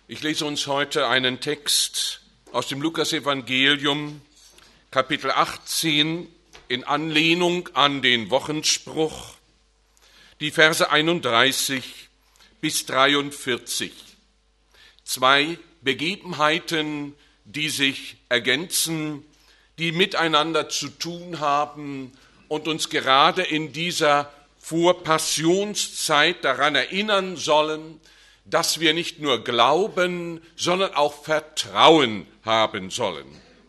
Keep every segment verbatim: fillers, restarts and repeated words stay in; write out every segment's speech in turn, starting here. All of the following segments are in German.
Ich lese uns heute einen Text aus dem Lukasevangelium, Kapitel achtzehn, in Anlehnung an den Wochenspruch, die Verse einunddreißig bis dreiundvierzig. Zwei Begebenheiten, die sich ergänzen, die miteinander zu tun haben und uns gerade in dieser Vorpassionszeit daran erinnern sollen, dass wir nicht nur glauben, sondern auch Vertrauen haben sollen.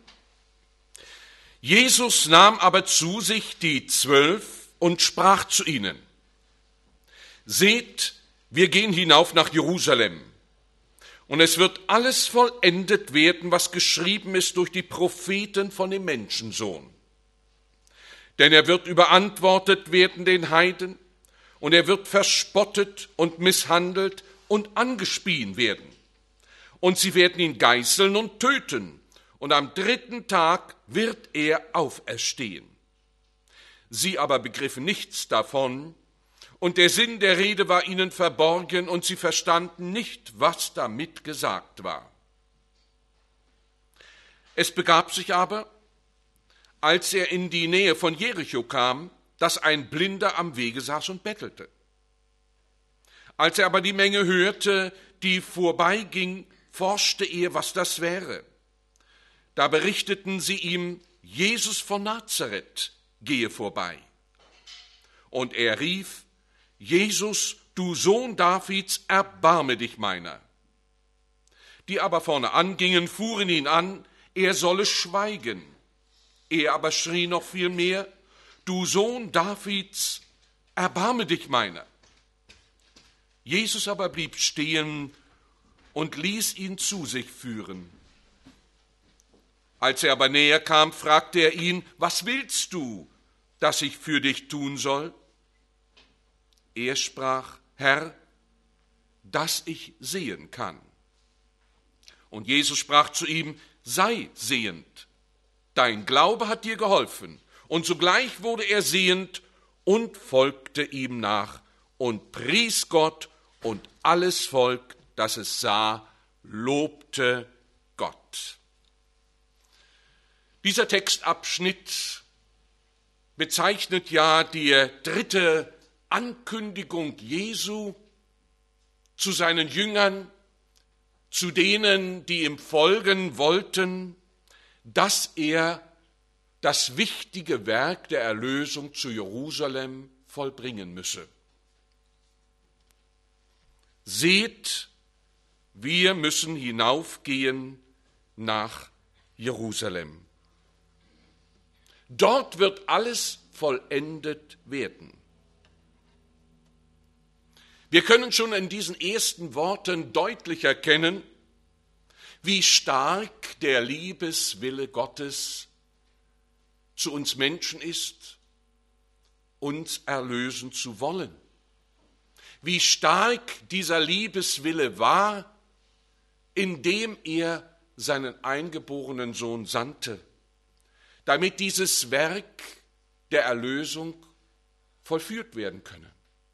Jesus nahm aber zu sich die Zwölf und sprach zu ihnen: Seht, wir gehen hinauf nach Jerusalem, und es wird alles vollendet werden, was geschrieben ist durch die Propheten von dem Menschensohn. Denn er wird überantwortet werden den Heiden, und er wird verspottet und misshandelt und angespien werden. Und sie werden ihn geißeln und töten, und am dritten Tag wird er auferstehen. Sie aber begriffen nichts davon, und der Sinn der Rede war ihnen verborgen, und sie verstanden nicht, was damit gesagt war. Es begab sich aber, als er in die Nähe von Jericho kam, dass ein Blinder am Wege saß und bettelte. Als er aber die Menge hörte, die vorbeiging, forschte er, was das wäre. Da berichteten sie ihm, Jesus von Nazareth gehe vorbei. Und er rief: Jesus, du Sohn Davids, erbarme dich meiner. Die aber vorne angingen, fuhren ihn an, er solle schweigen. Er aber schrie noch viel mehr: Du Sohn Davids, erbarme dich meiner. Jesus aber blieb stehen und ließ ihn zu sich führen. Als er aber näher kam, fragte er ihn: Was willst du, dass ich für dich tun soll? Er sprach: Herr, dass ich sehen kann. Und Jesus sprach zu ihm: Sei sehend, dein Glaube hat dir geholfen. Und sogleich wurde er sehend und folgte ihm nach und pries Gott, und alles Volk, das es sah, lobte Gott. Dieser Textabschnitt bezeichnet ja die dritte Ankündigung Jesu zu seinen Jüngern, zu denen, die ihm folgen wollten, dass er das wichtige Werk der Erlösung zu Jerusalem vollbringen müsse. Seht, wir müssen hinaufgehen nach Jerusalem. Dort wird alles vollendet werden. Wir können schon in diesen ersten Worten deutlich erkennen, wie stark der Liebeswille Gottes zu uns Menschen ist, uns erlösen zu wollen. Wie stark dieser Liebeswille war, indem er seinen eingeborenen Sohn sandte, damit dieses Werk der Erlösung vollführt werden könne.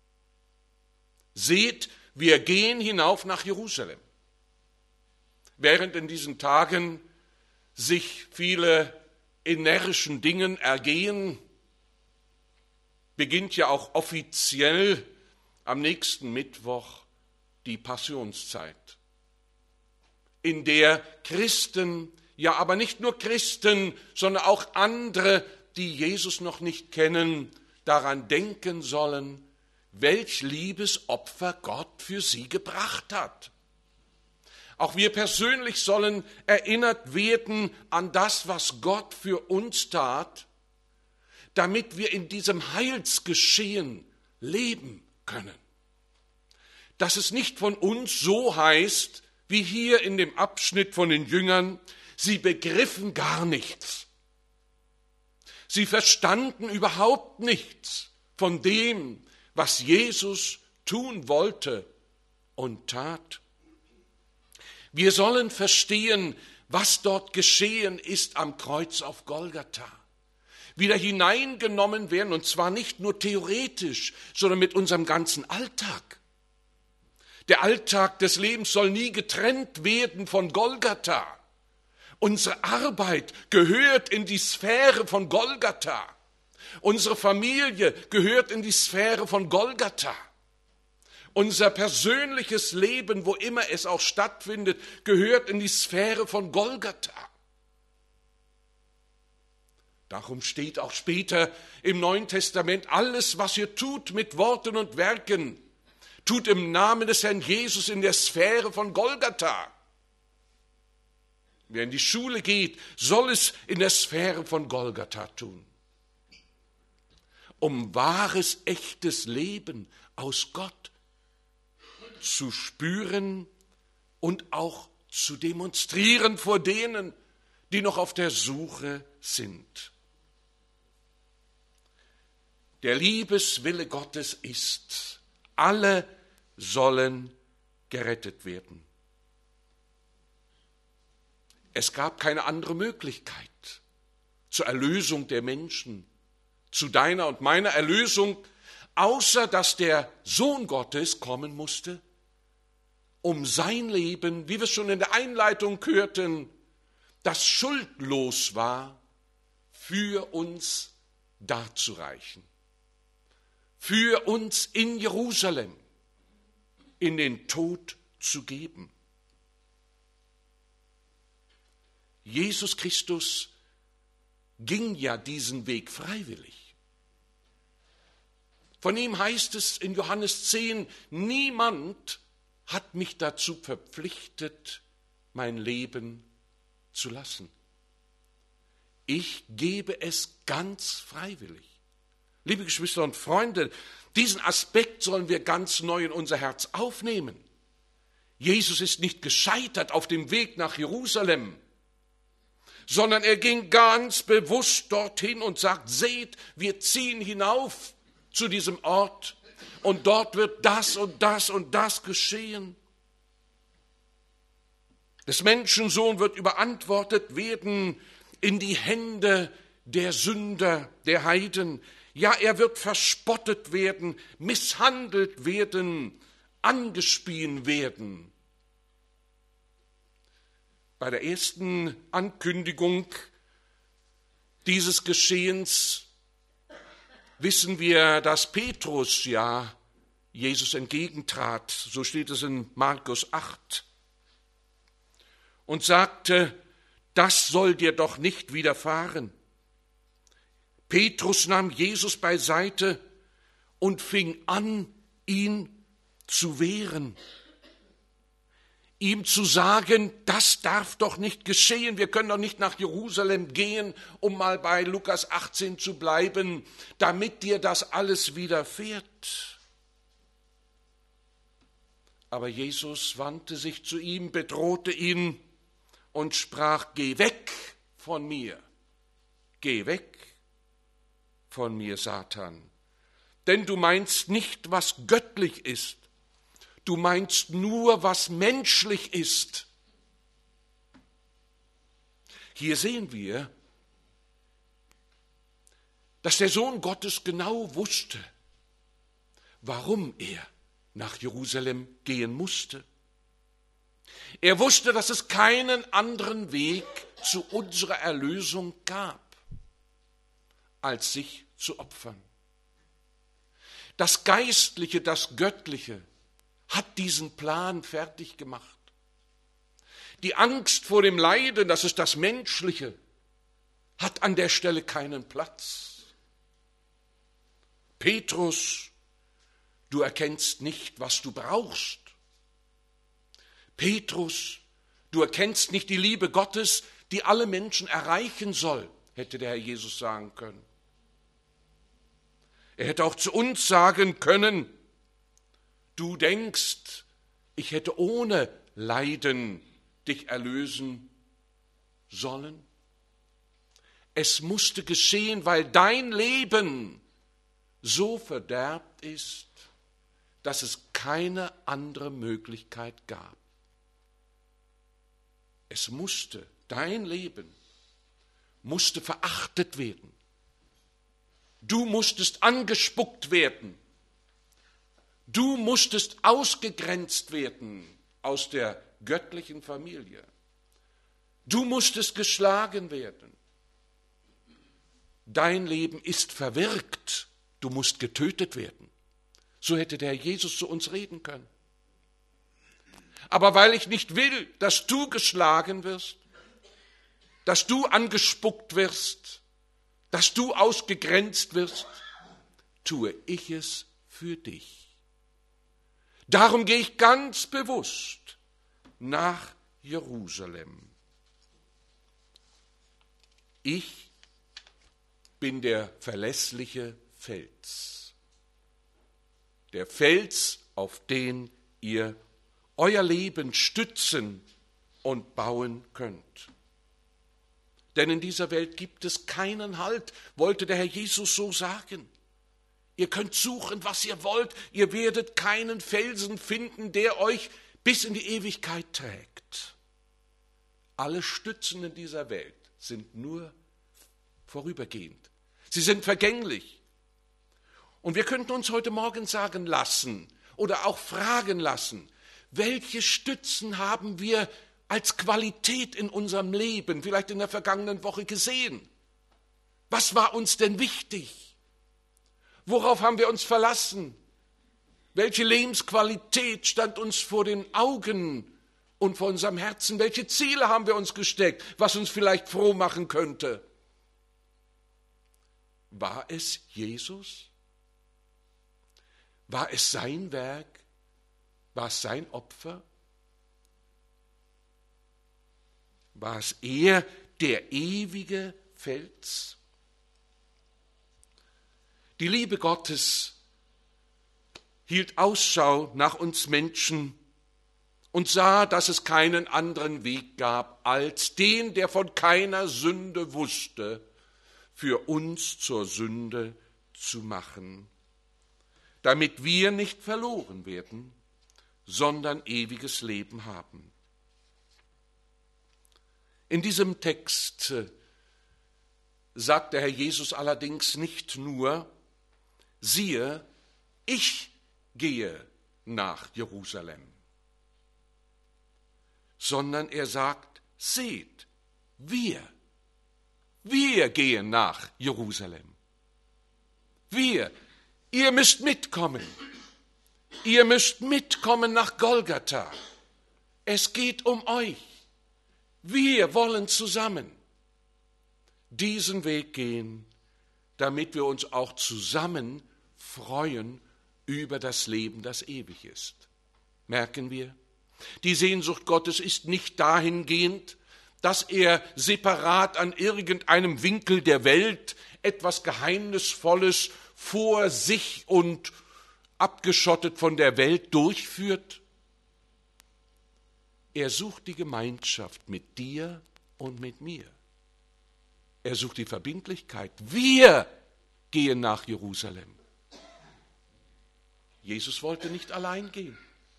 Seht, wir gehen hinauf nach Jerusalem. Während in diesen Tagen sich viele energischen Dingen ergehen, beginnt ja auch offiziell am nächsten Mittwoch die Passionszeit, in der Christen, ja aber nicht nur Christen, sondern auch andere, die Jesus noch nicht kennen, daran denken sollen, welch Liebesopfer Gott für sie gebracht hat. Auch wir persönlich sollen erinnert werden an das, was Gott für uns tat, damit wir in diesem Heilsgeschehen leben können. Dass es nicht von uns so heißt, wie hier in dem Abschnitt von den Jüngern, sie begriffen gar nichts. Sie verstanden überhaupt nichts von dem, was Jesus tun wollte und tat. Wir sollen verstehen, was dort geschehen ist am Kreuz auf Golgatha. Wieder hineingenommen werden, und zwar nicht nur theoretisch, sondern mit unserem ganzen Alltag. Der Alltag des Lebens soll nie getrennt werden von Golgatha. Unsere Arbeit gehört in die Sphäre von Golgatha. Unsere Familie gehört in die Sphäre von Golgatha. Unser persönliches Leben, wo immer es auch stattfindet, gehört in die Sphäre von Golgatha. Darum steht auch später im Neuen Testament, alles, was ihr tut mit Worten und Werken, tut im Namen des Herrn Jesus in der Sphäre von Golgatha. Wer in die Schule geht, soll es in der Sphäre von Golgatha tun. Um wahres, echtes Leben aus Gott zu spüren und auch zu demonstrieren vor denen, die noch auf der Suche sind. Der Liebeswille Gottes ist, alle sollen gerettet werden. Es gab keine andere Möglichkeit zur Erlösung der Menschen, zu deiner und meiner Erlösung, außer dass der Sohn Gottes kommen musste, um sein Leben, wie wir es schon in der Einleitung hörten, das schuldlos war, für uns darzureichen. Für uns in Jerusalem in den Tod zu geben. Jesus Christus ging ja diesen Weg freiwillig. Von ihm heißt es in Johannes zehn, niemand hat mich dazu verpflichtet, mein Leben zu lassen. Ich gebe es ganz freiwillig. Liebe Geschwister und Freunde, diesen Aspekt sollen wir ganz neu in unser Herz aufnehmen. Jesus ist nicht gescheitert auf dem Weg nach Jerusalem, sondern er ging ganz bewusst dorthin und sagt, seht, wir ziehen hinauf zu diesem Ort und dort wird das und das und das geschehen. Des Menschensohn wird überantwortet werden in die Hände der Sünder, der Heiden. Ja, er wird verspottet werden, misshandelt werden, angespien werden. Bei der ersten Ankündigung dieses Geschehens wissen wir, dass Petrus ja Jesus entgegentrat, so steht es in Markus acht, und sagte, das soll dir doch nicht widerfahren. Petrus nahm Jesus beiseite und fing an, ihn zu wehren. Ihm zu sagen, das darf doch nicht geschehen, wir können doch nicht nach Jerusalem gehen, um mal bei Lukas achtzehn zu bleiben, damit dir das alles widerfährt. Aber Jesus wandte sich zu ihm, bedrohte ihn und sprach, geh weg von mir, geh weg von mir, Satan, denn du meinst nicht, was göttlich ist, du meinst nur, was menschlich ist. Hier sehen wir, dass der Sohn Gottes genau wusste, warum er nach Jerusalem gehen musste. Er wusste, dass es keinen anderen Weg zu unserer Erlösung gab, als sich zu opfern. Das Geistliche, das Göttliche hat diesen Plan fertig gemacht. Die Angst vor dem Leiden, das ist das Menschliche, hat an der Stelle keinen Platz. Petrus, du erkennst nicht, was du brauchst. Petrus, du erkennst nicht die Liebe Gottes, die alle Menschen erreichen soll, hätte der Herr Jesus sagen können. Er hätte auch zu uns sagen können, du denkst, ich hätte ohne Leiden dich erlösen sollen. Es musste geschehen, weil dein Leben so verderbt ist, dass es keine andere Möglichkeit gab. Es musste, dein Leben musste verachtet werden. Du musstest angespuckt werden. Du musstest ausgegrenzt werden aus der göttlichen Familie. Du musstest geschlagen werden. Dein Leben ist verwirkt. Du musst getötet werden. So hätte der Herr Jesus zu uns reden können. Aber weil ich nicht will, dass du geschlagen wirst, dass du angespuckt wirst, dass du ausgegrenzt wirst, tue ich es für dich. Darum gehe ich ganz bewusst nach Jerusalem. Ich bin der verlässliche Fels. Der Fels, auf den ihr euer Leben stützen und bauen könnt. Denn in dieser Welt gibt es keinen Halt, wollte der Herr Jesus so sagen. Ihr könnt suchen, was ihr wollt, ihr werdet keinen Felsen finden, der euch bis in die Ewigkeit trägt. Alle Stützen in dieser Welt sind nur vorübergehend. Sie sind vergänglich. Und wir könnten uns heute Morgen sagen lassen oder auch fragen lassen, welche Stützen haben wir als Qualität in unserem Leben vielleicht in der vergangenen Woche gesehen? Was war uns denn wichtig? Worauf haben wir uns verlassen? Welche Lebensqualität stand uns vor den Augen und vor unserem Herzen? Welche Ziele haben wir uns gesteckt, was uns vielleicht froh machen könnte? War es Jesus? War es sein Werk? War es sein Opfer? War es er, der ewige Fels? Die Liebe Gottes hielt Ausschau nach uns Menschen und sah, dass es keinen anderen Weg gab, als den, der von keiner Sünde wusste, für uns zur Sünde zu machen, damit wir nicht verloren werden, sondern ewiges Leben haben. In diesem Text sagt der Herr Jesus allerdings nicht nur, siehe, ich gehe nach Jerusalem, sondern er sagt, seht, wir, wir gehen nach Jerusalem. Wir, ihr müsst mitkommen, ihr müsst mitkommen nach Golgatha. Es geht um euch. Wir wollen zusammen diesen Weg gehen, damit wir uns auch zusammen freuen über das Leben, das ewig ist. Merken wir? Die Sehnsucht Gottes ist nicht dahingehend, dass er separat an irgendeinem Winkel der Welt etwas Geheimnisvolles vor sich und abgeschottet von der Welt durchführt. Er sucht die Gemeinschaft mit dir und mit mir. Er sucht die Verbindlichkeit. Wir gehen nach Jerusalem. Jesus wollte nicht allein gehen.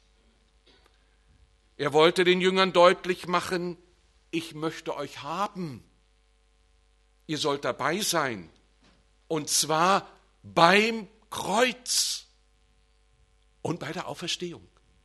Er wollte den Jüngern deutlich machen, ich möchte euch haben. Ihr sollt dabei sein. Und zwar beim Kreuz und bei der Auferstehung.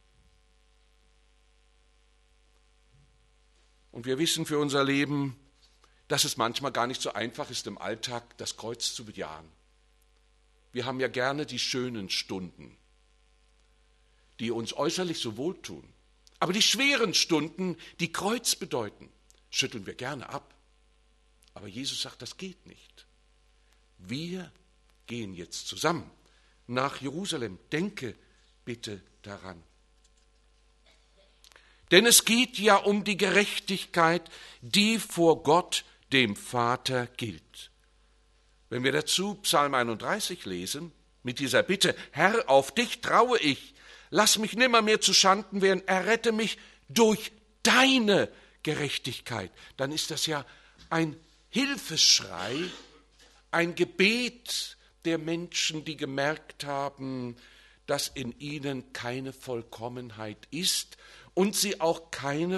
Und wir wissen für unser Leben, dass es manchmal gar nicht so einfach ist, im Alltag das Kreuz zu bejahen. Wir haben ja gerne die schönen Stunden, die uns äußerlich so wohltun. Aber die schweren Stunden, die Kreuz bedeuten, schütteln wir gerne ab. Aber Jesus sagt, das geht nicht. Wir gehen jetzt zusammen nach Jerusalem. Denke bitte daran. Denn es geht ja um die Gerechtigkeit, die vor Gott, dem Vater, gilt. Wenn wir dazu Psalm einunddreißig lesen, mit dieser Bitte, Herr, auf dich traue ich, lass mich nimmermehr zu Schanden werden, errette mich durch deine Gerechtigkeit, dann ist das ja ein Hilfeschrei, ein Gebet der Menschen, die gemerkt haben, dass in ihnen keine Vollkommenheit ist und sie auch keine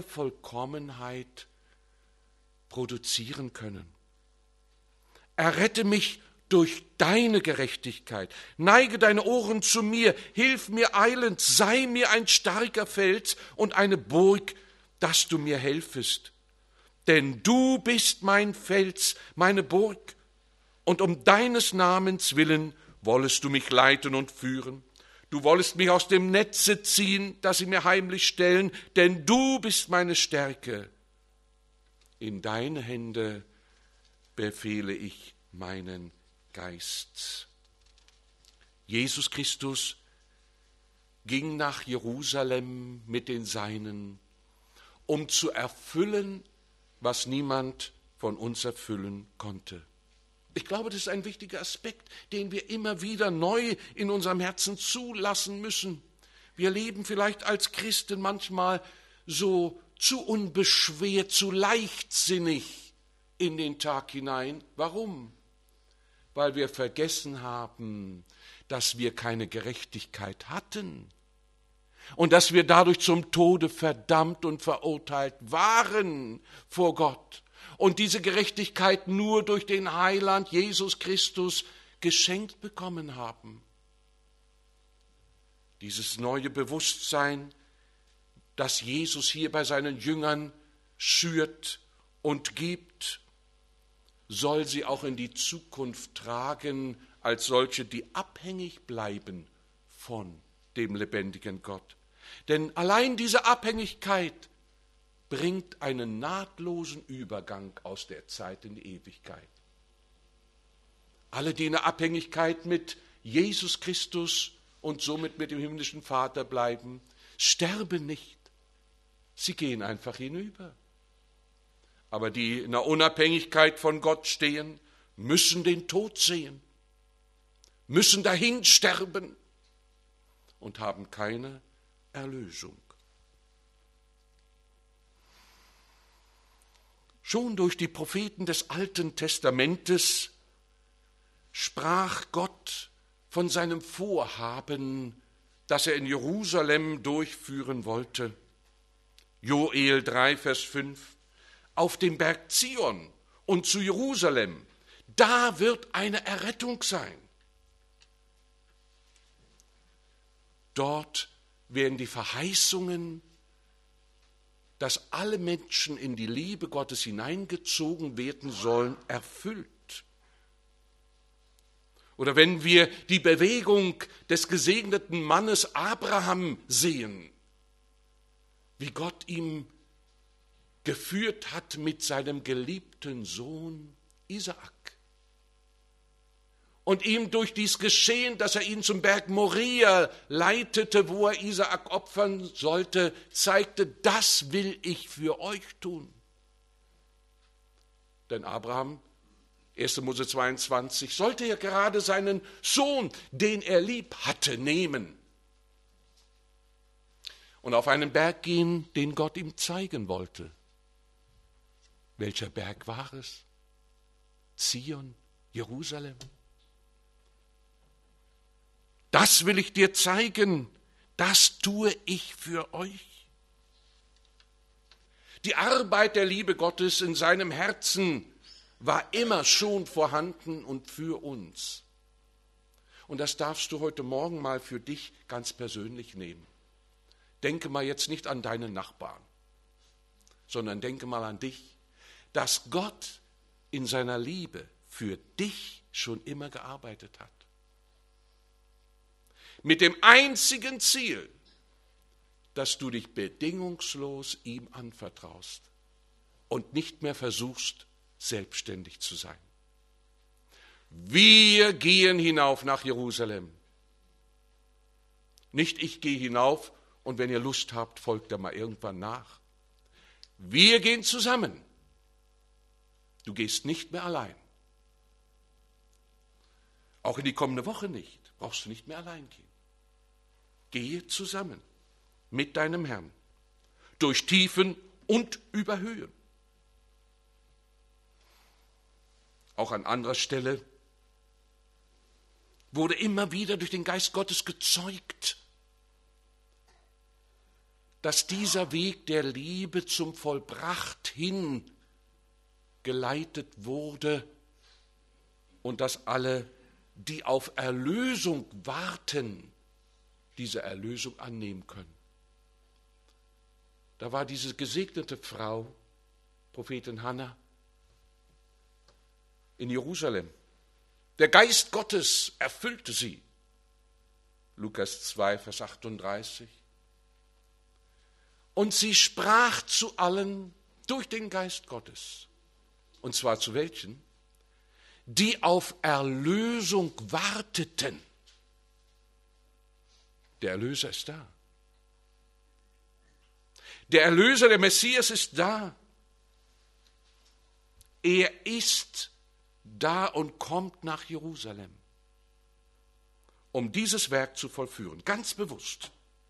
Vollkommenheit produzieren können. Errette mich durch deine Gerechtigkeit. Neige deine Ohren zu mir, hilf mir eilend, sei mir ein starker Fels und eine Burg, dass du mir helfest. Denn du bist mein Fels, meine Burg, und um deines Namens willen wollest du mich leiten und führen. Du wollest mich aus dem Netze ziehen, das sie mir heimlich stellen, denn du bist meine Stärke. In deine Hände befehle ich meinen Geist. Jesus Christus ging nach Jerusalem mit den Seinen, um zu erfüllen, was niemand von uns erfüllen konnte. Ich glaube, das ist ein wichtiger Aspekt, den wir immer wieder neu in unserem Herzen zulassen müssen. Wir leben vielleicht als Christen manchmal so zu unbeschwert, zu leichtsinnig in den Tag hinein. Warum? Weil wir vergessen haben, dass wir keine Gerechtigkeit hatten und dass wir dadurch zum Tode verdammt und verurteilt waren vor Gott. Und diese Gerechtigkeit nur durch den Heiland Jesus Christus geschenkt bekommen haben. Dieses neue Bewusstsein, das Jesus hier bei seinen Jüngern schürt und gibt, soll sie auch in die Zukunft tragen, als solche, die abhängig bleiben von dem lebendigen Gott. Denn allein diese Abhängigkeit bringt einen nahtlosen Übergang aus der Zeit in die Ewigkeit. Alle, die in der Abhängigkeit mit Jesus Christus und somit mit dem himmlischen Vater bleiben, sterben nicht. Sie gehen einfach hinüber. Aber die in der Unabhängigkeit von Gott stehen, müssen den Tod sehen, müssen dahin sterben und haben keine Erlösung. Schon durch die Propheten des Alten Testamentes sprach Gott von seinem Vorhaben, das er in Jerusalem durchführen wollte. Joel drei, Vers fünf. Auf dem Berg Zion und zu Jerusalem, da wird eine Errettung sein. Dort werden die Verheißungen, dass alle Menschen in die Liebe Gottes hineingezogen werden sollen, erfüllt. Oder wenn wir die Bewegung des gesegneten Mannes Abraham sehen, wie Gott ihm geführt hat mit seinem geliebten Sohn Isaak. Und ihm durch dies Geschehen, dass er ihn zum Berg Moria leitete, wo er Isaak opfern sollte, zeigte, das will ich für euch tun. Denn Abraham, erster Mose zweiundzwanzig, sollte ja gerade seinen Sohn, den er lieb hatte, nehmen und auf einen Berg gehen, den Gott ihm zeigen wollte. Welcher Berg war es? Zion, Jerusalem. Das will ich dir zeigen, das tue ich für euch. Die Arbeit der Liebe Gottes in seinem Herzen war immer schon vorhanden und für uns. Und das darfst du heute Morgen mal für dich ganz persönlich nehmen. Denke mal jetzt nicht an deinen Nachbarn, sondern denke mal an dich, dass Gott in seiner Liebe für dich schon immer gearbeitet hat. Mit dem einzigen Ziel, dass du dich bedingungslos ihm anvertraust und nicht mehr versuchst, selbstständig zu sein. Wir gehen hinauf nach Jerusalem. Nicht ich gehe hinauf und wenn ihr Lust habt, folgt da mal irgendwann nach. Wir gehen zusammen. Du gehst nicht mehr allein. Auch in die kommende Woche nicht. Brauchst du nicht mehr allein gehen. Gehe zusammen mit deinem Herrn durch Tiefen und über Höhen. Auch an anderer Stelle wurde immer wieder durch den Geist Gottes gezeugt, dass dieser Weg der Liebe zum Vollbracht hin geleitet wurde und dass alle, die auf Erlösung warten, diese Erlösung annehmen können. Da war diese gesegnete Frau, Prophetin Hannah, in Jerusalem. Der Geist Gottes erfüllte sie. Lukas zwei, Vers achtunddreißig. Und sie sprach zu allen durch den Geist Gottes. Und zwar zu welchen? Die auf Erlösung warteten. Der Erlöser ist da. Der Erlöser, der Messias ist da. Er ist da und kommt nach Jerusalem, um dieses Werk zu vollführen, ganz bewusst.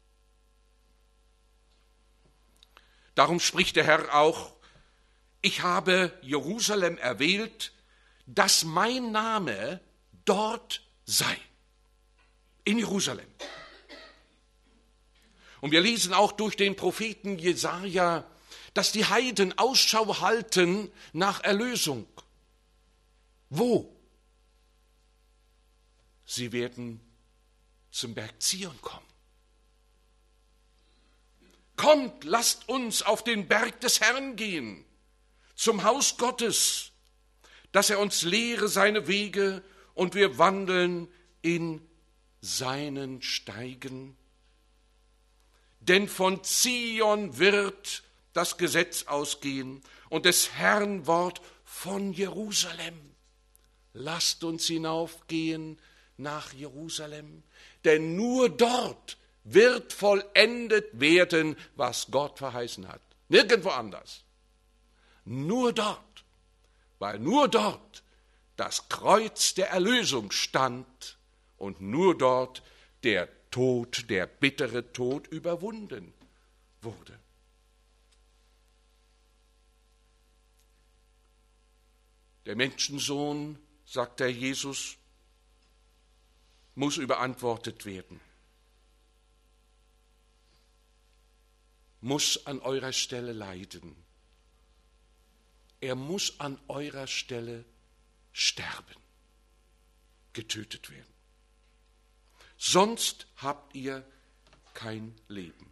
Darum spricht der Herr auch, ich habe Jerusalem erwählt, dass mein Name dort sei, in Jerusalem. Und wir lesen auch durch den Propheten Jesaja, dass die Heiden Ausschau halten nach Erlösung. Wo? Sie werden zum Berg Zion kommen. Kommt, lasst uns auf den Berg des Herrn gehen, zum Haus Gottes, dass er uns lehre seine Wege und wir wandeln in seinen Steigen. Denn von Zion wird das Gesetz ausgehen und des Herrn Wort von Jerusalem. Lasst uns hinaufgehen nach Jerusalem, denn nur dort wird vollendet werden, was Gott verheißen hat. Nirgendwo anders. Nur dort, weil nur dort das Kreuz der Erlösung stand und nur dort der Tod, der bittere Tod überwunden wurde. Der Menschensohn, sagt der Jesus, muss überantwortet werden, muss an eurer Stelle leiden. Er muss an eurer Stelle sterben, getötet werden. Sonst habt ihr kein Leben.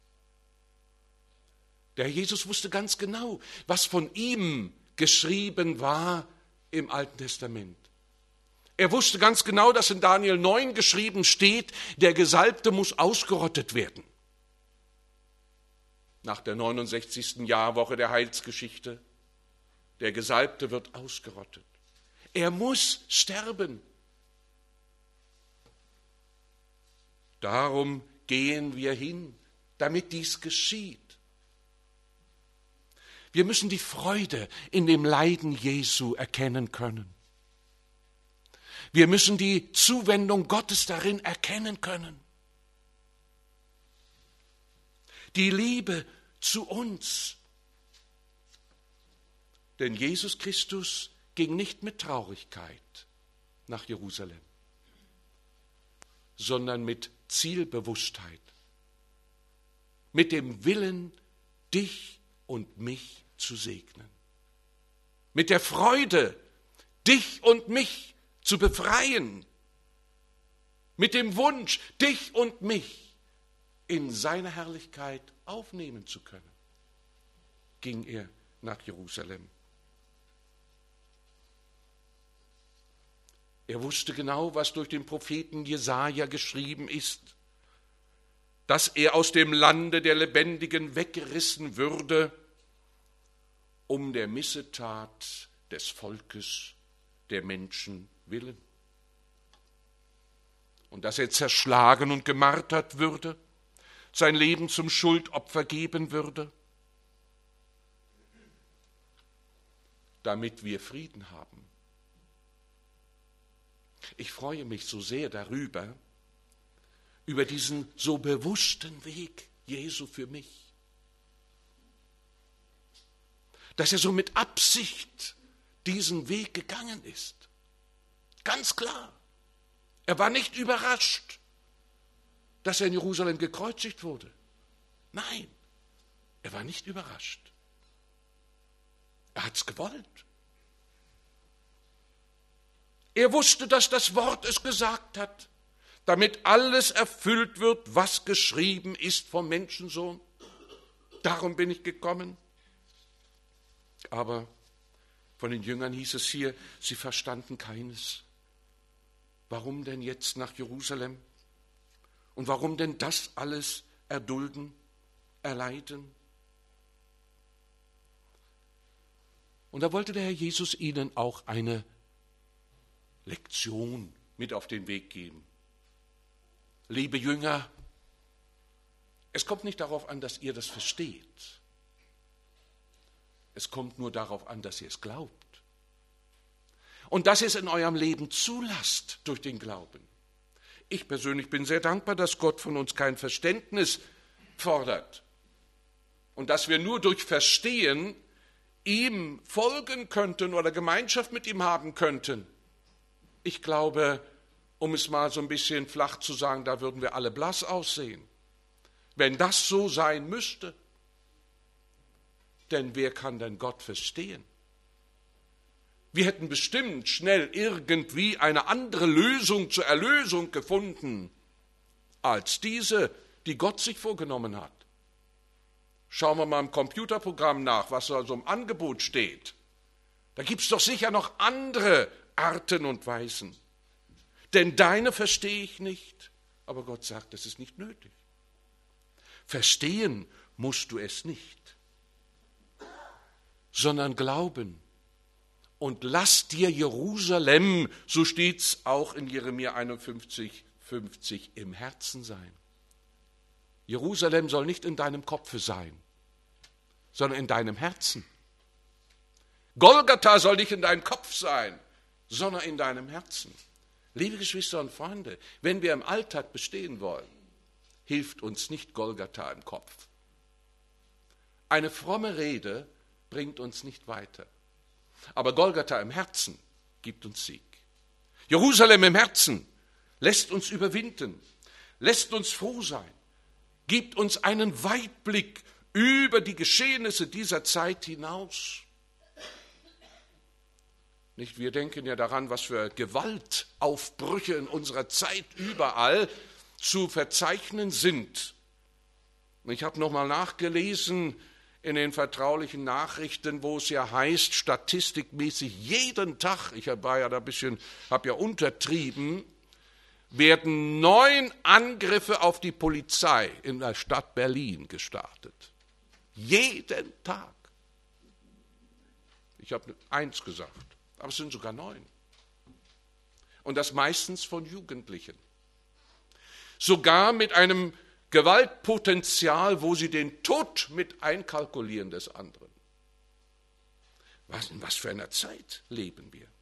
Der Jesus wusste ganz genau, was von ihm geschrieben war im Alten Testament. Er wusste ganz genau, dass in Daniel neun geschrieben steht, der Gesalbte muss ausgerottet werden. Nach der neunundsechzigsten Jahrwoche der Heilsgeschichte. Der Gesalbte wird ausgerottet. Er muss sterben. Darum gehen wir hin, damit dies geschieht. Wir müssen die Freude in dem Leiden Jesu erkennen können. Wir müssen die Zuwendung Gottes darin erkennen können. Die Liebe zu uns. Denn Jesus Christus ging nicht mit Traurigkeit nach Jerusalem, sondern mit Zielbewusstheit, mit dem Willen, dich und mich zu segnen, mit der Freude, dich und mich zu befreien, mit dem Wunsch, dich und mich in seine Herrlichkeit aufnehmen zu können, ging er nach Jerusalem. Er wusste genau, was durch den Propheten Jesaja geschrieben ist, dass er aus dem Lande der Lebendigen weggerissen würde, um der Missetat des Volkes, der Menschen willen. Und dass er zerschlagen und gemartert würde, sein Leben zum Schuldopfer geben würde, damit wir Frieden haben. Ich freue mich so sehr darüber, über diesen so bewussten Weg Jesu für mich. Dass er so mit Absicht diesen Weg gegangen ist. Ganz klar. Er war nicht überrascht, dass er in Jerusalem gekreuzigt wurde. Nein, er war nicht überrascht. Er hat es gewollt. Er wusste, dass das Wort es gesagt hat, damit alles erfüllt wird, was geschrieben ist vom Menschensohn. Darum bin ich gekommen. Aber von den Jüngern hieß es hier, sie verstanden keines. Warum denn jetzt nach Jerusalem? Und warum denn das alles erdulden, erleiden? Und da wollte der Herr Jesus ihnen auch eine Lektion mit auf den Weg geben. Liebe Jünger, es kommt nicht darauf an, dass ihr das versteht. Es kommt nur darauf an, dass ihr es glaubt. Und dass ihr es in eurem Leben zulasst durch den Glauben. Ich persönlich bin sehr dankbar, dass Gott von uns kein Verständnis fordert. Und dass wir nur durch Verstehen ihm folgen könnten oder Gemeinschaft mit ihm haben könnten. Ich glaube, um es mal so ein bisschen flach zu sagen, da würden wir alle blass aussehen, wenn das so sein müsste. Denn wer kann denn Gott verstehen? Wir hätten bestimmt schnell irgendwie eine andere Lösung zur Erlösung gefunden, als diese, die Gott sich vorgenommen hat. Schauen wir mal im Computerprogramm nach, was da so im Angebot steht. Da gibt es doch sicher noch andere Arten und Weisen. Denn deine verstehe ich nicht, aber Gott sagt, das ist nicht nötig. Verstehen musst du es nicht, sondern glauben. Und lass dir Jerusalem, so steht es auch in Jeremia einundfünfzig, fünfzig, im Herzen sein. Jerusalem soll nicht in deinem Kopfe sein, sondern in deinem Herzen. Golgatha soll nicht in deinem Kopf sein, sondern in deinem Herzen. Liebe Geschwister und Freunde, wenn wir im Alltag bestehen wollen, hilft uns nicht Golgatha im Kopf. Eine fromme Rede bringt uns nicht weiter. Aber Golgatha im Herzen gibt uns Sieg. Jerusalem im Herzen lässt uns überwinden, lässt uns froh sein, gibt uns einen Weitblick über die Geschehnisse dieser Zeit hinaus. Nicht, wir denken ja daran, was für Gewaltaufbrüche in unserer Zeit überall zu verzeichnen sind. Ich habe nochmal nachgelesen in den vertraulichen Nachrichten, wo es ja heißt, statistikmäßig jeden Tag, ich habe ja da ein bisschen, habe ja untertrieben, werden neun Angriffe auf die Polizei in der Stadt Berlin gestartet. Jeden Tag. Ich habe eins gesagt, aber es sind sogar neun. Und das meistens von Jugendlichen. Sogar mit einem Gewaltpotenzial, wo sie den Tod mit einkalkulieren des anderen. Was, in was für einer Zeit leben wir?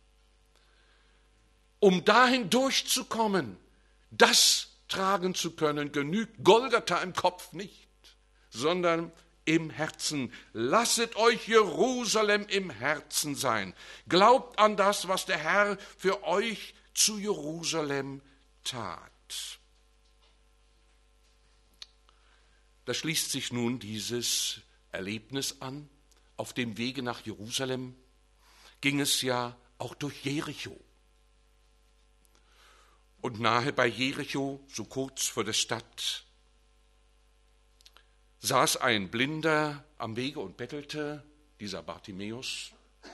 Um dahin durchzukommen, das tragen zu können, genügt Golgatha im Kopf nicht, sondern im Herzen. Lasset euch Jerusalem im Herzen sein. Glaubt an das, was der Herr für euch zu Jerusalem tat. Da schließt sich nun dieses Erlebnis an. Auf dem Wege nach Jerusalem ging es ja auch durch Jericho. Und nahe bei Jericho, so kurz vor der Stadt, saß ein Blinder am Wege und bettelte, dieser Bartimäus.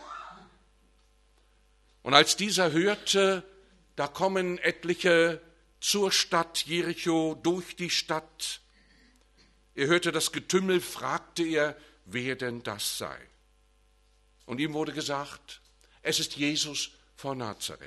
Und als dieser hörte, da kommen etliche zur Stadt Jericho, durch die Stadt, er hörte das Getümmel, fragte er, wer denn das sei. Und ihm wurde gesagt, es ist Jesus von Nazareth.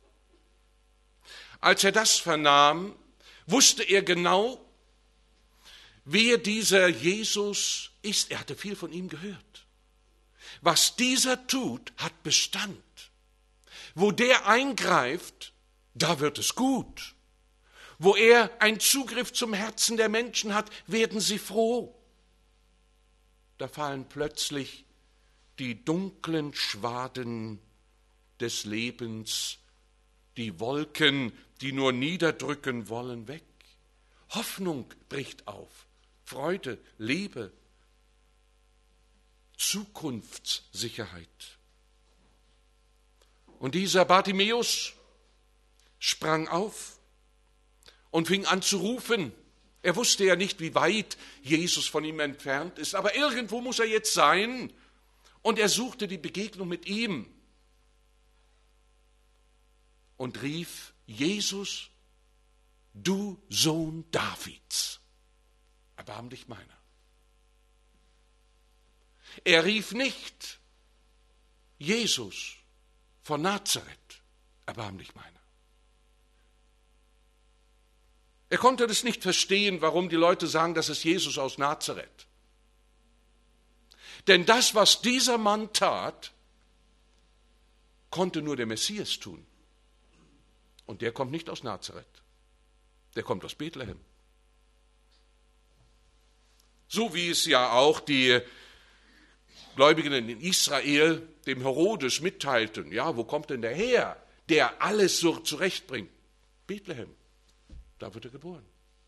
Als er das vernahm, wusste er genau, wer dieser Jesus ist. Er hatte viel von ihm gehört. Was dieser tut, hat Bestand. Wo der eingreift, da wird es gut. Wo er einen Zugriff zum Herzen der Menschen hat, werden sie froh. Da fallen plötzlich die dunklen Schwaden des Lebens, die Wolken, die nur niederdrücken wollen, weg. Hoffnung bricht auf, Freude, Liebe, Zukunftssicherheit. Und dieser Bartimäus sprang auf und fing an zu rufen. Er wusste ja nicht, wie weit Jesus von ihm entfernt ist, aber irgendwo muss er jetzt sein. Und er suchte die Begegnung mit ihm und rief: Jesus, du Sohn Davids, erbarm dich meiner. Er rief nicht: Jesus von Nazareth, erbarm dich meiner. Er konnte das nicht verstehen, warum die Leute sagen, das ist Jesus aus Nazareth. Denn das, was dieser Mann tat, konnte nur der Messias tun. Und der kommt nicht aus Nazareth, der kommt aus Bethlehem. So wie es ja auch die Gläubigen in Israel dem Herodes mitteilten: Ja, wo kommt denn der her, der alles so zurechtbringt? Bethlehem. Da wird er geboren.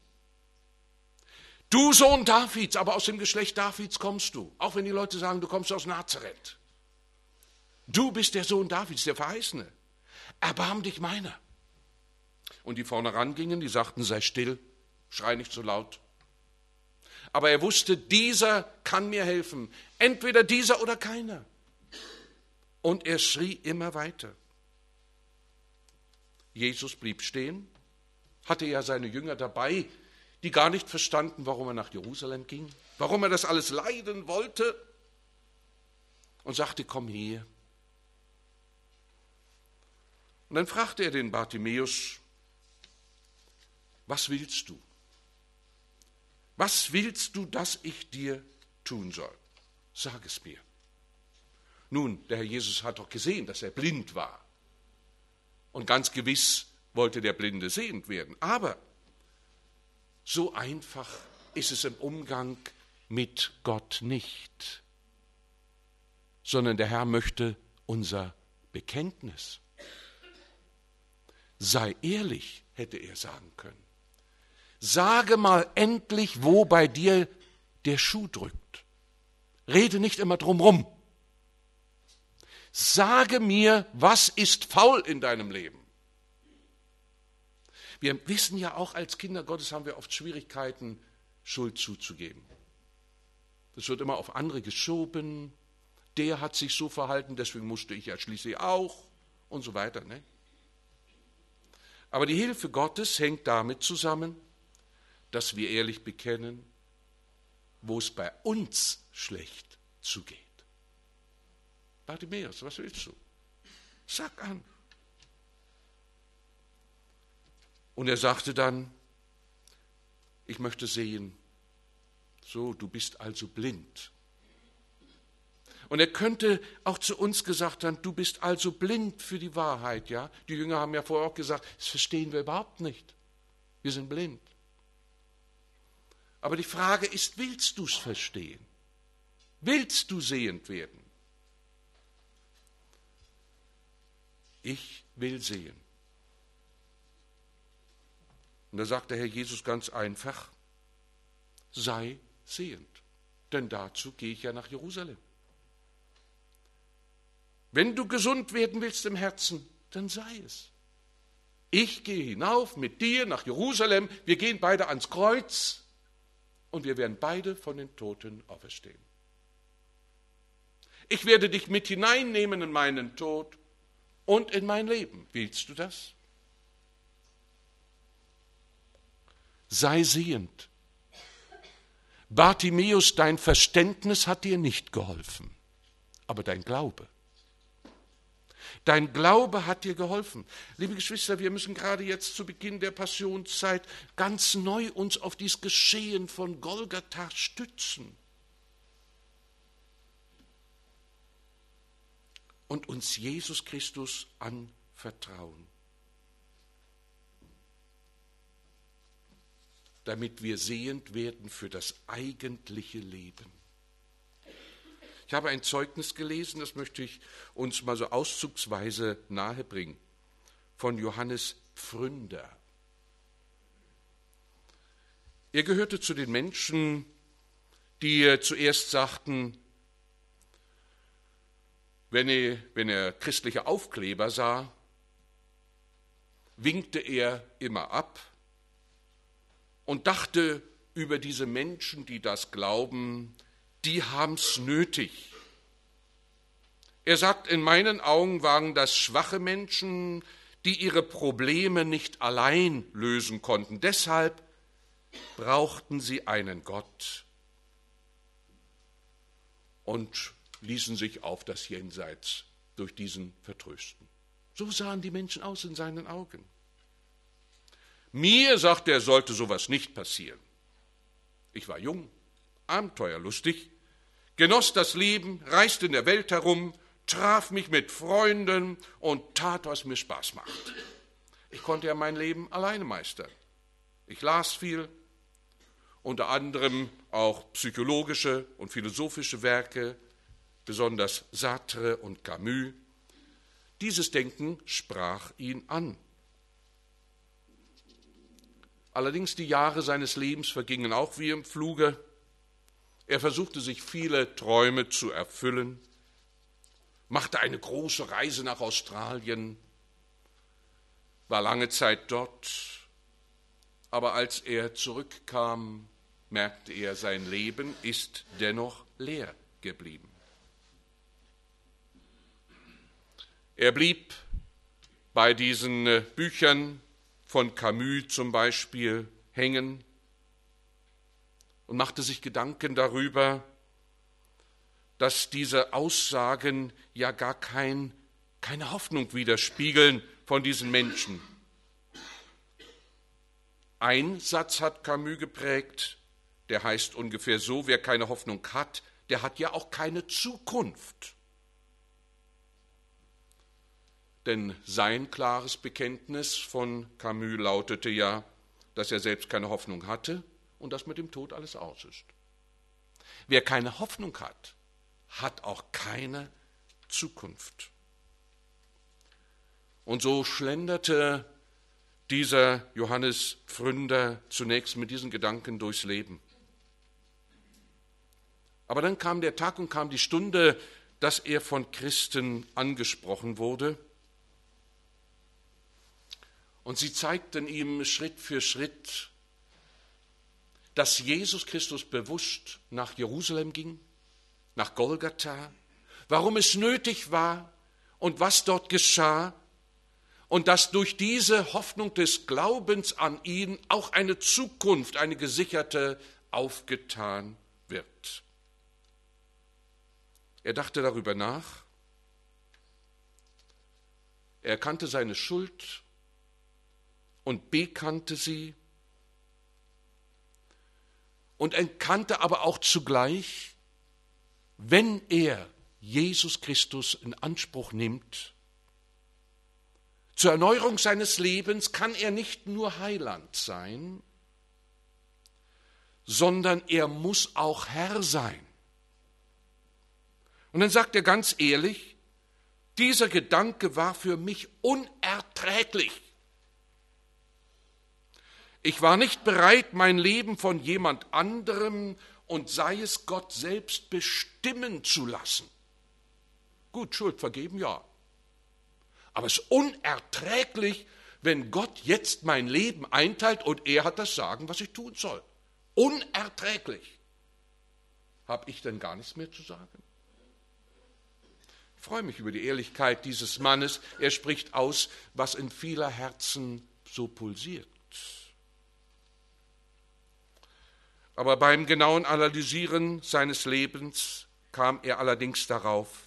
Du Sohn Davids, aber aus dem Geschlecht Davids kommst du. Auch wenn die Leute sagen, du kommst aus Nazareth. Du bist der Sohn Davids, der Verheißene. Erbarm dich meiner. Und die vorne rangingen, die sagten: Sei still, schrei nicht so laut. Aber er wusste, dieser kann mir helfen. Entweder dieser oder keiner. Und er schrie immer weiter. Jesus blieb stehen, hatte ja seine Jünger dabei, die gar nicht verstanden, warum er nach Jerusalem ging, warum er das alles leiden wollte, und sagte: Komm her. Und dann fragte er den Bartimäus: Was willst du? Was willst du, dass ich dir tun soll? Sag es mir. Nun, der Herr Jesus hat doch gesehen, dass er blind war. Und ganz gewiss wollte der Blinde sehend werden. Aber so einfach ist es im Umgang mit Gott nicht, sondern der Herr möchte unser Bekenntnis. Sei ehrlich, hätte er sagen können. Sage mal endlich, wo bei dir der Schuh drückt. Rede nicht immer drumrum. Sage mir, was ist faul in deinem Leben? Wir wissen ja auch, als Kinder Gottes haben wir oft Schwierigkeiten, Schuld zuzugeben. Es wird immer auf andere geschoben. Der hat sich so verhalten, deswegen musste ich ja schließlich auch und so weiter. Ne? Aber die Hilfe Gottes hängt damit zusammen, dass wir ehrlich bekennen, wo es bei uns schlecht zugeht. Bartimäus, was willst du? Sag an. Und er sagte dann: Ich möchte sehen. So, du bist also blind. Und er könnte auch zu uns gesagt haben: Du bist also blind für die Wahrheit. Ja? Die Jünger haben ja vorher auch gesagt, das verstehen wir überhaupt nicht. Wir sind blind. Aber die Frage ist, willst du es verstehen? Willst du sehend werden? Ich will sehen. Und da sagt der Herr Jesus ganz einfach: Sei sehend, denn dazu gehe ich ja nach Jerusalem. Wenn du gesund werden willst im Herzen, dann sei es. Ich gehe hinauf mit dir nach Jerusalem, wir gehen beide ans Kreuz und wir werden beide von den Toten auferstehen. Ich werde dich mit hineinnehmen in meinen Tod und in mein Leben. Willst du das? Sei sehend. Bartimäus, dein Verständnis hat dir nicht geholfen, aber dein Glaube. Dein Glaube hat dir geholfen. Liebe Geschwister, wir müssen gerade jetzt zu Beginn der Passionszeit ganz neu uns auf dieses Geschehen von Golgatha stützen und uns Jesus Christus anvertrauen, damit wir sehend werden für das eigentliche Leben. Ich habe ein Zeugnis gelesen, das möchte ich uns mal so auszugsweise nahebringen, von Johannes Pfründer. Er gehörte zu den Menschen, die zuerst sagten, Wenn er, wenn er christliche Aufkleber sah, winkte er immer ab und dachte über diese Menschen, die das glauben, die haben's nötig. Er sagt, in meinen Augen waren das schwache Menschen, die ihre Probleme nicht allein lösen konnten. Deshalb brauchten sie einen Gott und ließen sich auf das Jenseits durch diesen vertrösten. So sahen die Menschen aus in seinen Augen. Mir, sagt er, sollte sowas nicht passieren. Ich war jung, abenteuerlustig, genoss das Leben, reiste in der Welt herum, traf mich mit Freunden und tat, was mir Spaß macht. Ich konnte ja mein Leben alleine meistern. Ich las viel, unter anderem auch psychologische und philosophische Werke, besonders Sartre und Camus. Dieses Denken sprach ihn an. Allerdings die Jahre seines Lebens vergingen auch wie im Fluge. Er versuchte sich viele Träume zu erfüllen, machte eine große Reise nach Australien, war lange Zeit dort, aber als er zurückkam, merkte er, sein Leben ist dennoch leer geblieben. Er blieb bei diesen Büchern von Camus zum Beispiel hängen und machte sich Gedanken darüber, dass diese Aussagen ja gar kein, keine Hoffnung widerspiegeln von diesen Menschen. Ein Satz hat Camus geprägt, der heißt ungefähr so: Wer keine Hoffnung hat, der hat ja auch keine Zukunft. Denn sein klares Bekenntnis von Camus lautete ja, dass er selbst keine Hoffnung hatte und dass mit dem Tod alles aus ist. Wer keine Hoffnung hat, hat auch keine Zukunft. Und so schlenderte dieser Johannes Pfründer zunächst mit diesen Gedanken durchs Leben. Aber dann kam der Tag und kam die Stunde, dass er von Christen angesprochen wurde. Und sie zeigten ihm Schritt für Schritt, dass Jesus Christus bewusst nach Jerusalem ging, nach Golgatha, warum es nötig war und was dort geschah und dass durch diese Hoffnung des Glaubens an ihn auch eine Zukunft, eine gesicherte, aufgetan wird. Er dachte darüber nach, er erkannte seine Schuld und bekannte sie und erkannte aber auch zugleich, wenn er Jesus Christus in Anspruch nimmt, zur Erneuerung seines Lebens kann er nicht nur Heiland sein, sondern er muss auch Herr sein. Und dann sagt er ganz ehrlich, dieser Gedanke war für mich unerträglich. Ich war nicht bereit, mein Leben von jemand anderem und sei es Gott selbst bestimmen zu lassen. Gut, Schuld vergeben, ja. Aber es ist unerträglich, wenn Gott jetzt mein Leben einteilt und er hat das Sagen, was ich tun soll. Unerträglich. Habe ich denn gar nichts mehr zu sagen? Ich freue mich über die Ehrlichkeit dieses Mannes. Er spricht aus, was in vieler Herzen so pulsiert. Aber beim genauen Analysieren seines Lebens kam er allerdings darauf,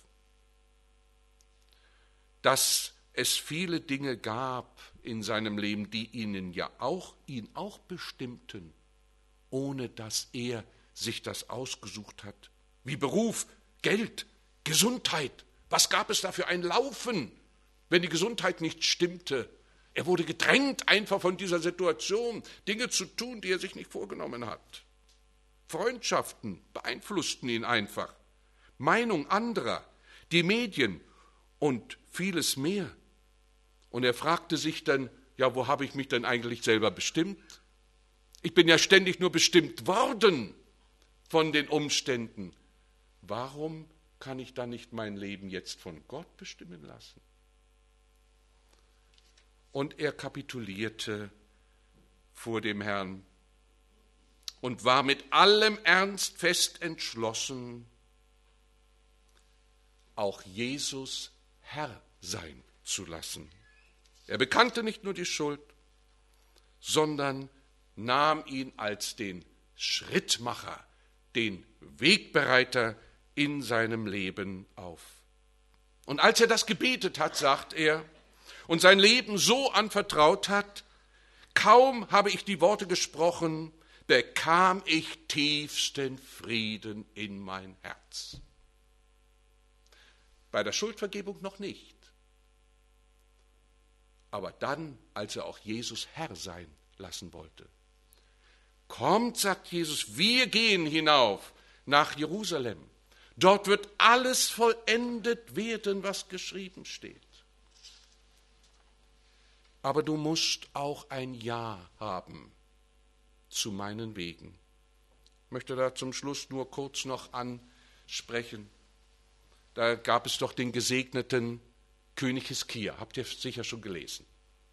dass es viele Dinge gab in seinem Leben, die ihnen ja auch, ihn auch bestimmten, ohne dass er sich das ausgesucht hat. Wie Beruf, Geld, Gesundheit. Was gab es da für ein Laufen, wenn die Gesundheit nicht stimmte? Er wurde gedrängt einfach von dieser Situation, Dinge zu tun, die er sich nicht vorgenommen hat. Freundschaften beeinflussten ihn einfach. Meinung anderer, die Medien und vieles mehr. Und er fragte sich dann, ja, wo habe ich mich denn eigentlich selber bestimmt? Ich bin ja ständig nur bestimmt worden von den Umständen. Warum kann ich dann nicht mein Leben jetzt von Gott bestimmen lassen? Und er kapitulierte vor dem Herrn und war mit allem Ernst fest entschlossen, auch Jesus Herr sein zu lassen. Er bekannte nicht nur die Schuld, sondern nahm ihn als den Schrittmacher, den Wegbereiter in seinem Leben auf. Und als er das gebetet hat, sagt er, und sein Leben so anvertraut hat, kaum habe ich die Worte gesprochen, bekam ich tiefsten Frieden in mein Herz. Bei der Schuldvergebung noch nicht. Aber dann, als er auch Jesus Herr sein lassen wollte. Kommt, sagt Jesus, wir gehen hinauf nach Jerusalem. Dort wird alles vollendet werden, was geschrieben steht. Aber du musst auch ein Ja haben zu meinen Wegen. Ich möchte da zum Schluss nur kurz noch ansprechen. Da gab es doch den gesegneten König Hiskia. Habt ihr sicher schon gelesen.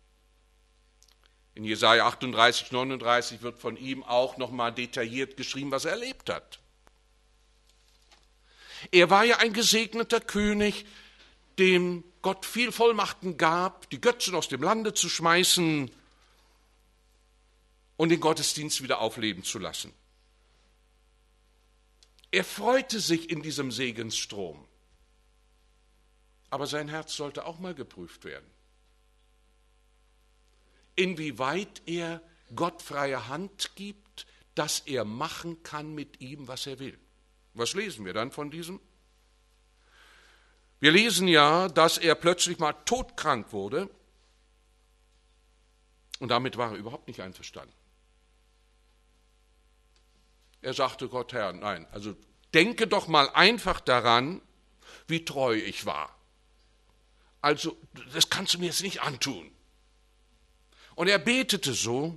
In Jesaja achtunddreißig, neununddreißig wird von ihm auch nochmal detailliert geschrieben, was er erlebt hat. Er war ja ein gesegneter König, dem Gott viel Vollmachten gab, die Götzen aus dem Lande zu schmeißen und den Gottesdienst wieder aufleben zu lassen. Er freute sich in diesem Segensstrom. Aber sein Herz sollte auch mal geprüft werden. Inwieweit er Gott freie Hand gibt, dass er machen kann mit ihm, was er will. Was lesen wir dann von diesem? Wir lesen ja, dass er plötzlich mal todkrank wurde und damit war er überhaupt nicht einverstanden. Er sagte Gott, Herr, nein, also denke doch mal einfach daran, wie treu ich war. Also, das kannst du mir jetzt nicht antun. Und er betete so.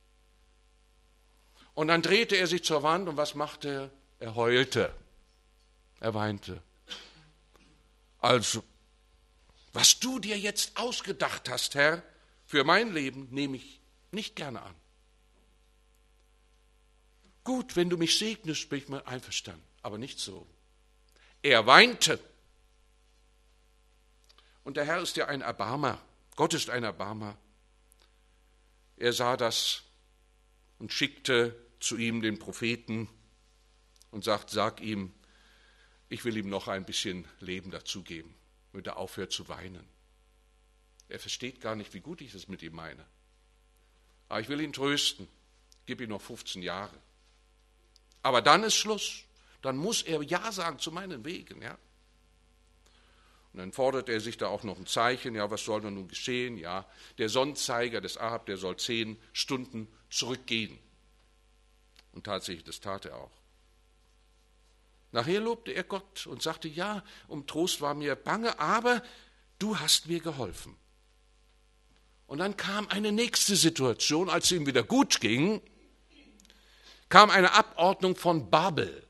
Und dann drehte er sich zur Wand und was machte er? Er heulte. Er weinte. Also, was du dir jetzt ausgedacht hast, Herr, für mein Leben, nehme ich nicht gerne an. Gut, wenn du mich segnest, bin ich mal einverstanden, aber nicht so. Er weinte. Und der Herr ist ja ein Erbarmer. Gott ist ein Erbarmer. Er sah das und schickte zu ihm den Propheten und sagt, sag ihm, ich will ihm noch ein bisschen Leben dazugeben, damit er aufhört zu weinen. Er versteht gar nicht, wie gut ich es mit ihm meine. Aber ich will ihn trösten, gib ihm noch fünfzehn Jahre. Aber dann ist Schluss, dann muss er Ja sagen zu meinen Wegen, ja. Und dann fordert er sich da auch noch ein Zeichen, ja, was soll denn nun geschehen? Ja, der Sonnenzeiger des Ahab, der soll zehn Stunden zurückgehen. Und tatsächlich, das tat er auch. Nachher lobte er Gott und sagte, ja, um Trost war mir bange, aber du hast mir geholfen. Und dann kam eine nächste Situation, als es ihm wieder gut ging, kam eine Abordnung von Babel.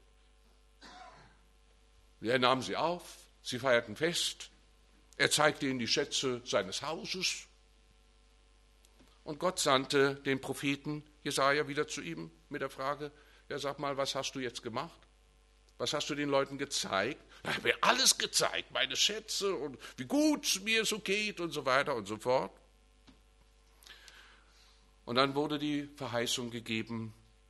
Er nahm sie auf. Sie feierten Fest, er zeigte ihnen die Schätze seines Hauses und Gott sandte den Propheten Jesaja wieder zu ihm mit der Frage, ja, sag mal, was hast du jetzt gemacht? Was hast du den Leuten gezeigt? Ich habe mir alles gezeigt, meine Schätze und wie gut es mir so geht und so weiter und so fort. Und dann wurde die Verheißung gegeben,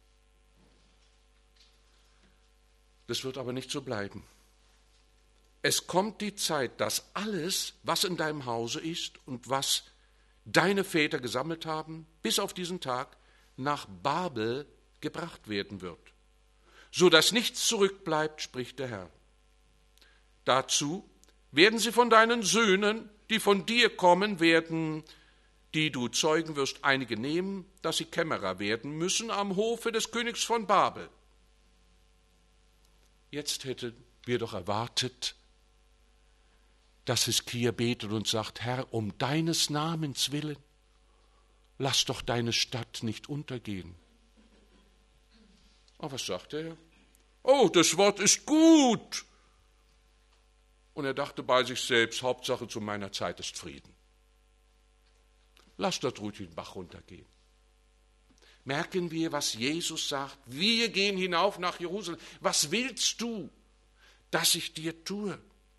das wird aber nicht so bleiben. Es kommt die Zeit, dass alles, was in deinem Hause ist und was deine Väter gesammelt haben, bis auf diesen Tag nach Babel gebracht werden wird, so dass nichts zurückbleibt, spricht der Herr. Dazu werden sie von deinen Söhnen, die von dir kommen werden, die du zeugen wirst, einige nehmen, dass sie Kämmerer werden müssen am Hofe des Königs von Babel. Jetzt hätten wir doch erwartet, dass Hiskia betet und sagt, Herr, um deines Namens willen, lass doch deine Stadt nicht untergehen. Aber was sagt er? Oh, das Wort ist gut, Und er dachte bei sich selbst, Hauptsache zu meiner Zeit ist Frieden. Lass das ruhig den Bach runtergehen. Merken wir, was Jesus sagt. Wir gehen hinauf nach Jerusalem. Was willst du, dass ich dir tue?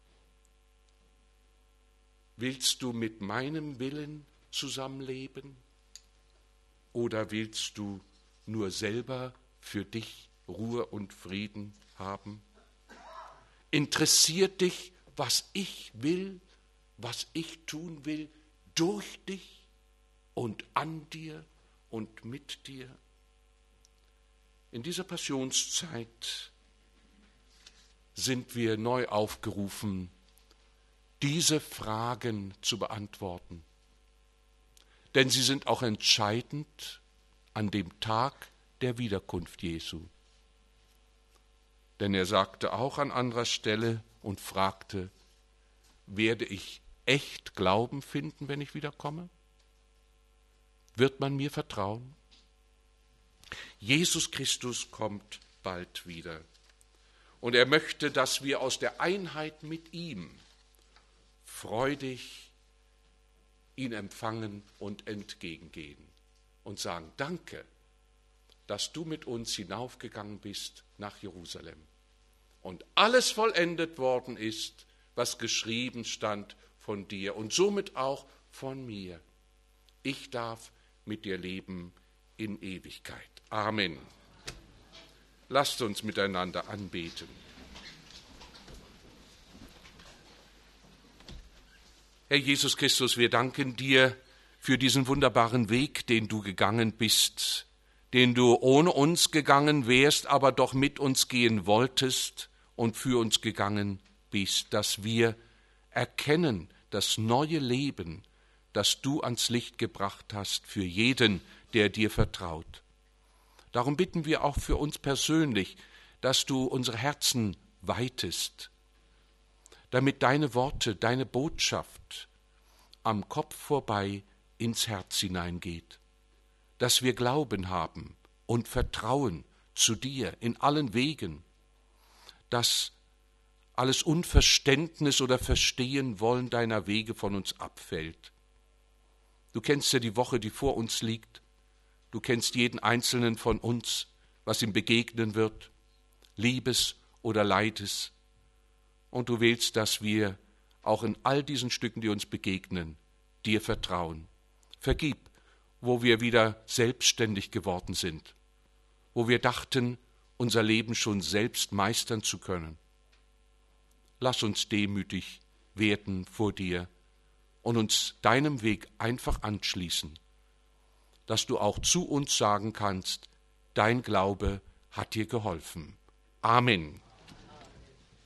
Willst du mit meinem Willen zusammenleben? Oder willst du nur selber für dich Ruhe und Frieden haben? Interessiert dich, was ich will, was ich tun will, durch dich und an dir und mit dir? In dieser Passionszeit sind wir neu aufgerufen, diese Fragen zu beantworten. Denn sie sind auch entscheidend an dem Tag der Wiederkunft Jesu. Denn er sagte auch an anderer Stelle und fragte, werde ich echt Glauben finden, wenn ich wiederkomme? Wird man mir vertrauen? Jesus Christus kommt bald wieder. Und er möchte, dass wir aus der Einheit mit ihm freudig ihn empfangen und entgegengehen und sagen, danke, dass du mit uns hinaufgegangen bist nach Jerusalem und alles vollendet worden ist, was geschrieben stand von dir und somit auch von mir. Ich darf mit dir leben in Ewigkeit. Amen. Lasst uns miteinander anbeten. Herr Jesus Christus, wir danken dir für diesen wunderbaren Weg, den du gegangen bist, den du ohne uns gegangen wärst, aber doch mit uns gehen wolltest und für uns gegangen bist, dass wir erkennen das neue Leben, das du ans Licht gebracht hast für jeden, der dir vertraut. Darum bitten wir auch für uns persönlich, dass du unsere Herzen weitest, damit deine Worte, deine Botschaft am Kopf vorbei ins Herz hineingeht, dass wir Glauben haben und Vertrauen zu dir in allen Wegen, dass alles Unverständnis oder Verstehen wollen deiner Wege von uns abfällt. Du kennst ja die Woche, die vor uns liegt. Du kennst jeden Einzelnen von uns, was ihm begegnen wird, Liebes oder Leides. Und du willst, dass wir auch in all diesen Stücken, die uns begegnen, dir vertrauen. Vergib, wo wir wieder selbstständig geworden sind, wo wir dachten, unser Leben schon selbst meistern zu können. Lass uns demütig werden vor dir und uns deinem Weg einfach anschließen, dass du auch zu uns sagen kannst, dein Glaube hat dir geholfen. Amen.